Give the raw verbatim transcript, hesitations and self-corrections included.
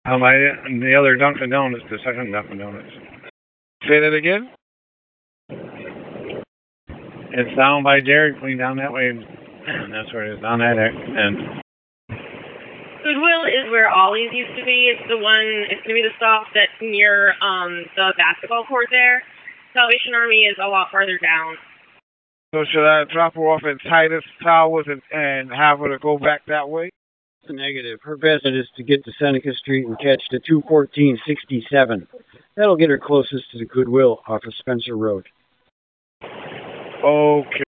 Um, I, the other Dunkin' Donuts, the second Dunkin' Donuts. Say that again? It's down by Dairy Queen, down that way. That's where it is, down that end. Goodwill is where Ollie's used to be. It's the one, it's going to be the stop that's near um, the basketball court there. Salvation Army is a lot farther down. So should I drop her off at Titus Towers and, and have her to go back that way? It's a negative. Her best bet is to get to Seneca Street and catch the two fourteen sixty-seven. That'll get her closest to the Goodwill off of Spencer Road. Okay.